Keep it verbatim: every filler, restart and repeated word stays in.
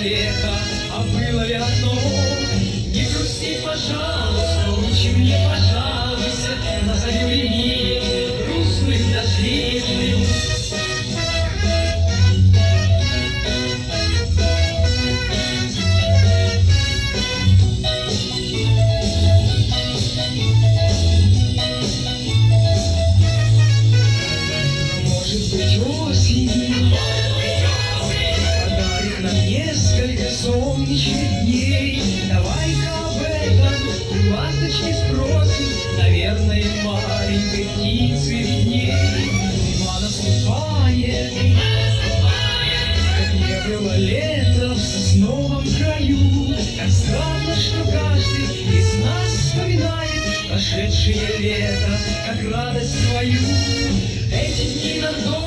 человека, а было ли одно? Не грусти, пожалуйста, лучше мне, пожалуйста, на зарю реки грустных дождей. Может быть, осень подарит нам несколько солнечных дней. Давай-ка об этом ласточки спросим, наверное, маленькой птицы видней. Зима наступает, как не было лета в сосновом краю. Как странно, что каждый из нас вспоминает прошедшее лето, как радость свою. Эти дни на